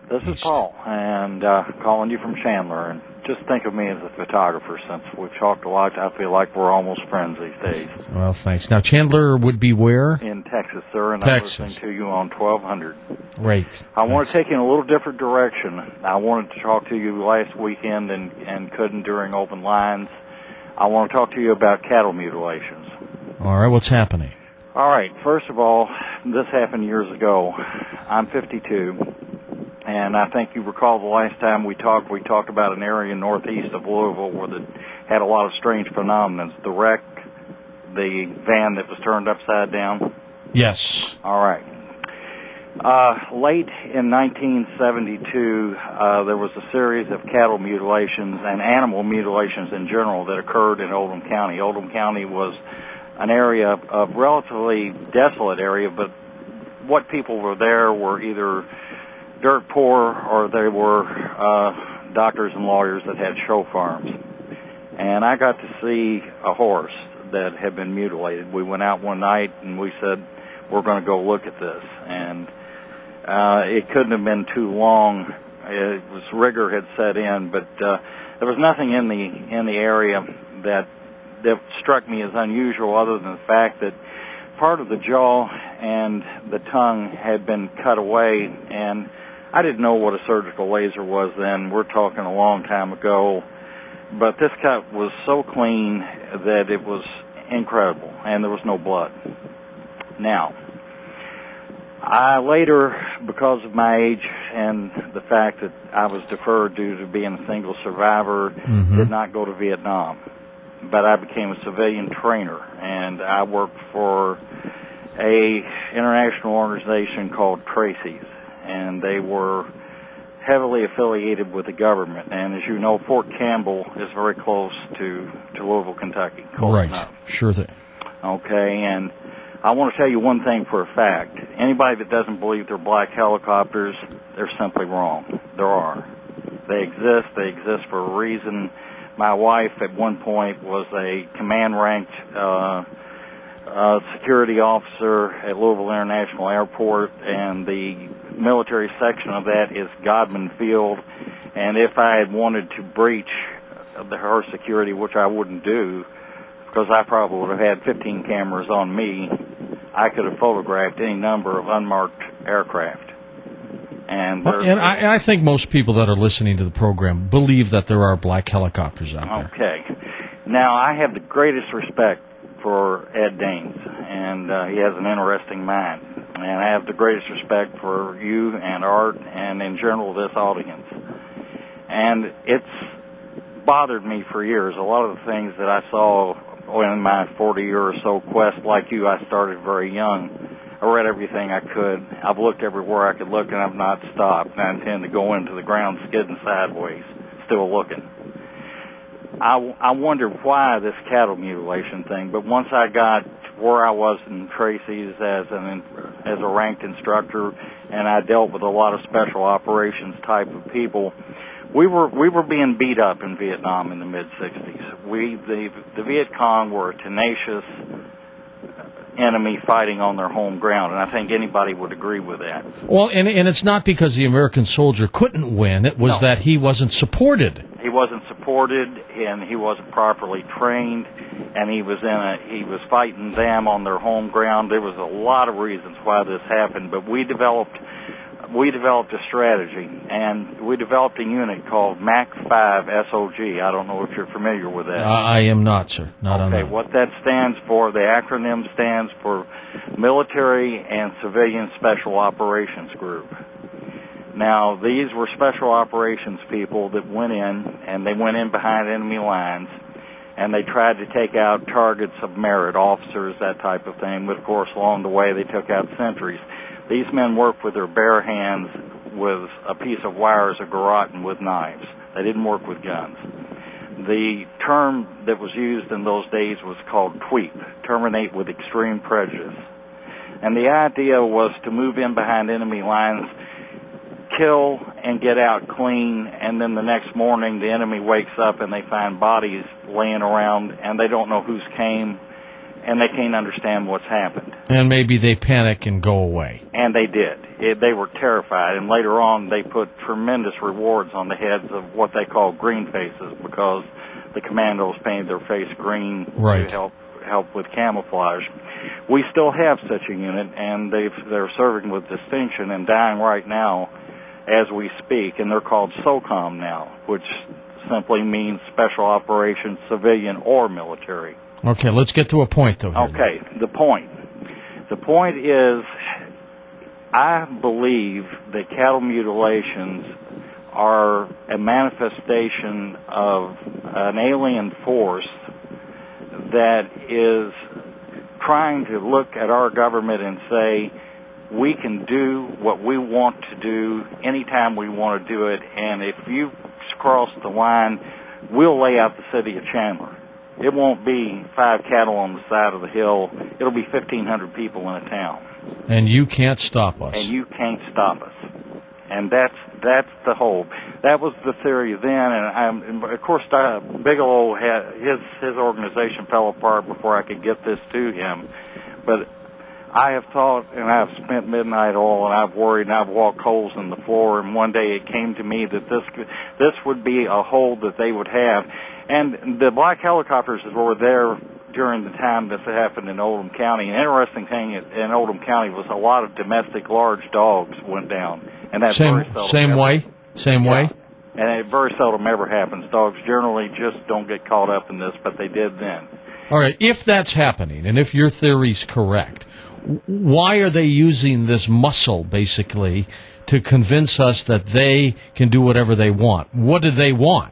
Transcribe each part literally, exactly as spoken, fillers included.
This is East. Paul, and uh, calling you from Chandler. And just think of me as a photographer, since we've talked a lot. I feel like we're almost friends these days. Well, thanks. Now, Chandler would be where? In Texas, sir, and Texas. I'm listening to you on twelve hundred. Right. I Thanks. want to take you in a little different direction. I wanted to talk to you last weekend and, and couldn't during open lines. I want to talk to you about cattle mutilations. All right, what's happening? All right, first of all, this happened years ago. I'm fifty-two. And I think you recall the last time we talked, we talked about an area northeast of Louisville where that had a lot of strange phenomena. The wreck, the van that was turned upside down. Yes. All right. Uh, late in nineteen seventy-two, uh, there was a series of cattle mutilations and animal mutilations in general that occurred in Oldham County. Oldham County was an area of relatively desolate area, but what people were there were either dirt poor, or they were uh, doctors and lawyers that had show farms. And I got to see a horse that had been mutilated. We went out one night and we said, we're going to go look at this. And uh, it couldn't have been too long. It was rigor had set in, but uh, there was nothing in the in the area that that struck me as unusual, other than the fact that part of the jaw and the tongue had been cut away, and I didn't know what a surgical laser was then. We're talking a long time ago. But this cut was so clean that it was incredible, and there was no blood. Now, I later, because of my age and the fact that I was deferred due to being a single survivor, Mm-hmm. did not go to Vietnam. But I became a civilian trainer, and I worked for a international organization called Tracy's. And they were heavily affiliated with the government. And as you know, Fort Campbell is very close to, to Louisville, Kentucky. Close right. enough. Sure thing. Okay, and I want to tell you one thing for a fact. Anybody that doesn't believe they're black helicopters, they're simply wrong. There are. They exist. They exist for a reason. My wife at one point was a command-ranked uh, uh, security officer at Louisville International Airport, and the military section of that is Godman Field. And if I had wanted to breach the, her security, which I wouldn't do, because I probably would have had fifteen cameras on me, I could have photographed any number of unmarked aircraft. And, well, and I, and I think most people that are listening to the program believe that there are black helicopters out there. Okay. Now, I have the greatest respect for Ed Daines, and uh, he has an interesting mind. And I have the greatest respect for you and Art and, in general, this audience. And it's bothered me for years. A lot of the things that I saw in my forty or so quest, like you, I started very young. I read everything I could. I've looked everywhere I could look, and I've not stopped. And I intend to go into the ground skidding sideways, still looking. I, I wondered why this cattle mutilation thing, but once I got where I was in Tracy's as an as a ranked instructor, and I dealt with a lot of special operations type of people, we were we were being beat up in Vietnam in the mid sixties. We the the Viet Cong were a tenacious enemy fighting on their home ground, and I think anybody would agree with that. Well, and and it's not because the American soldier couldn't win. It was No. that he wasn't supported. He wasn't supported, and he wasn't properly trained, and he was in a he was fighting them on their home ground. There was a lot of reasons why this happened, but we developed we developed a strategy, and we developed a unit called M A C five S O G. I don't know if you're familiar with that. Uh, I am not, sir. Not on Okay, that. what that stands for, the acronym stands for Military and Civilian Special Operations Group. Now, these were special operations people that went in, and they went in behind enemy lines, and they tried to take out targets of merit, officers, that type of thing. But, of course, along the way, they took out sentries. These men worked with their bare hands with a piece of wire as a garrote and with knives. They didn't work with guns. The term that was used in those days was called TWEEP, terminate with extreme prejudice. And the idea was to move in behind enemy lines, kill and get out clean, and then the next morning the enemy wakes up and they find bodies laying around, and they don't know whose came, and they can't understand what's happened. And maybe they panic and go away. And they did. it, they were terrified. And later on, they put tremendous rewards on the heads of what they call green faces, because the commandos painted their face green right. to help help with camouflage. We still have such a unit, and they've, they're serving with distinction and dying right now as we speak, and they're called SOCOM now, which simply means Special Operations, Civilian or Military. Okay, let's get to a point, though. Here. Okay, the point. The point is, I believe that cattle mutilations are a manifestation of an alien force that is trying to look at our government and say, we can do what we want to do anytime we want to do it, and if you cross the line, we'll lay out the city of Chandler. It won't be five cattle on the side of the hill. It'll be fifteen hundred people in a town. And you can't stop us. And you can't stop us. And that's that's the whole. That was the theory then, and, and of course, uh, Bigelow had his his organization fell apart before I could get this to him. But I have thought, and I've spent midnight oil, and I've worried, and I've walked holes in the floor. And one day it came to me that this this would be a hole that they would have. And the black helicopters were there during the time this happened in Oldham County. An interesting thing in Oldham County was a lot of domestic large dogs went down, and that's same very seldom same ever. way, same yeah. way. And it very seldom ever happens. Dogs generally just don't get caught up in this, but they did then. All right, if that's happening, and if your theory's correct, why are they using this muscle, basically, to convince us that they can do whatever they want? What do they want?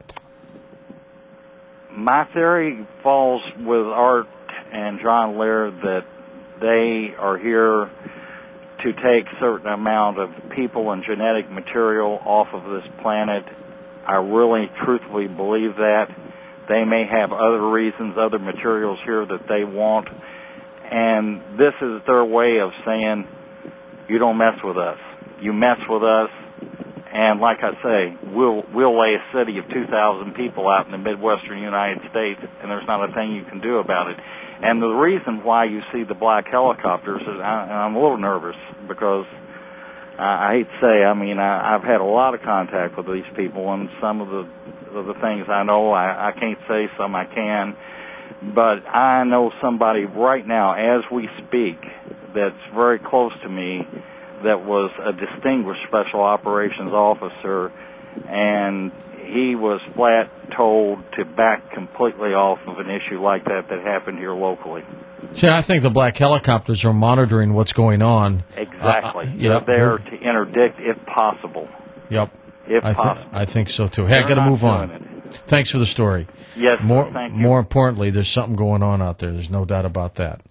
My theory falls with Art and John Lear that they are here to take a certain amount of people and genetic material off of this planet. I really truthfully believe that. They may have other reasons, other materials here that they want. And this is their way of saying, you don't mess with us. You mess with us, and like I say, we'll we'll lay a city of two thousand people out in the Midwestern United States, and there's not a thing you can do about it. And the reason why you see the black helicopters is I, I'm a little nervous because I, I hate to say, I mean, I, I've had a lot of contact with these people, and some of the of the things I know, I, I can't say, some I can. But I know somebody right now, as we speak, that's very close to me, that was a distinguished special operations officer, and he was flat told to back completely off of an issue like that that happened here locally. See, I think the black helicopters are monitoring what's going on. Exactly. Uh, They're yep. there to interdict if possible. Yep. If I possible. Th- I think so, too. Hey, I got to move on. It. Thanks for the story. Yes, more, thank you. More importantly, there's something going on out there. There's no doubt about that.